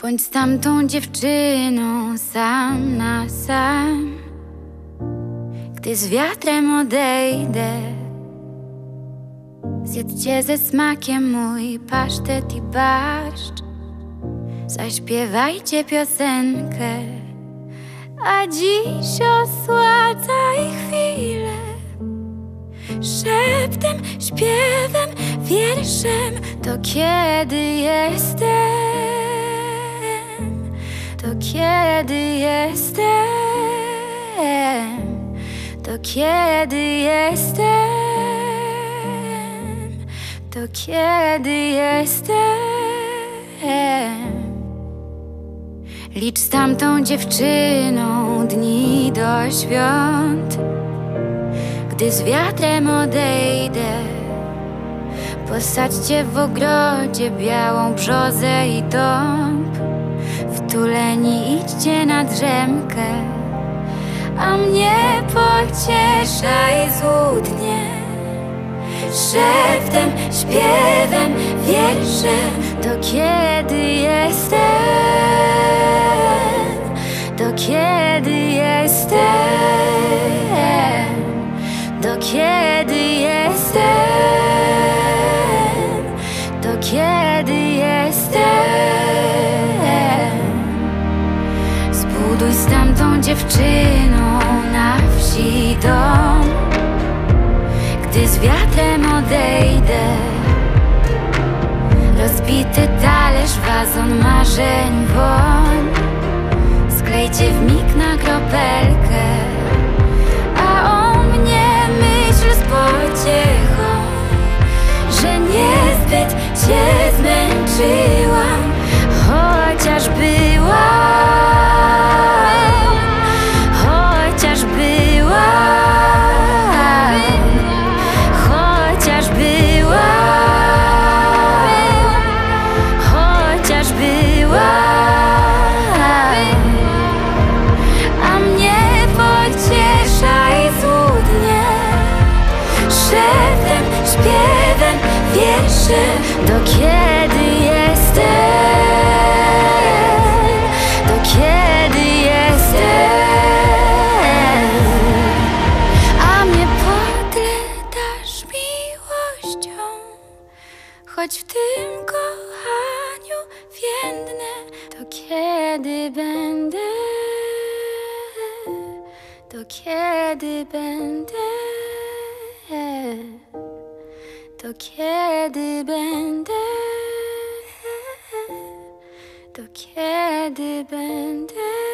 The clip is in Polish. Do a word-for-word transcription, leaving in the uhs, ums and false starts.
Bądź z tamtą dziewczyną sam na sam, gdy z wiatrem odejdę. Zjedzcie ze smakiem mój pasztet i barszcz, zaśpiewajcie piosenkę, a dziś osładzaj chwilę szeptem, śpiewem, wierszem. To kiedy jestem, to kiedy jestem, to kiedy jestem, to kiedy jestem. Licz z tamtą dziewczyną dni do świąt, gdy z wiatrem odejdę. Posadźcie w ogrodzie białą brzozę i dąb, wtuleni idźcie na drzemkę, a mnie pocieszaj złudnie szeptem, śpiewem, wierszem. To kiedy jestem, to kiedy jestem, to kiedy jestem, to kiedy jestem. Zbuduj z tamtą dziewczyną na wsi dom, gdy z wiatrem odejdę. Rozbity talerz, wazon marzeń, woń sklejcie w mig na kropelkę, a o mnie myśl z pociechą, że niezbyt cię zmęczyłam, chociaż byłam, chociaż byłam, chociaż byłam, chociaż byłam, a mnie pocieszaj złudnie szeptem, śpiewem, wierszem. To kiedy jestem, to kiedy jestem, a mnie podlegasz miłością, choć w tym kochaniu więdnę. To kiedy będę, to kiedy będę, to kiedy będę, to kiedy będę.